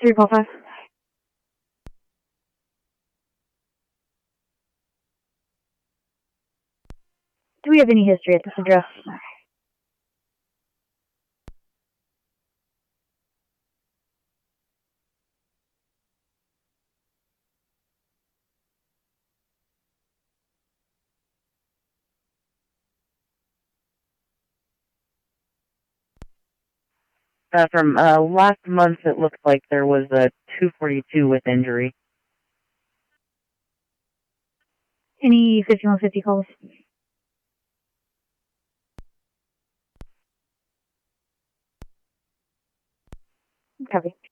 3 call 5. Do we have any history at this address? From last month, it looked like there was a 242 with injury. Any 5150 calls? Copy.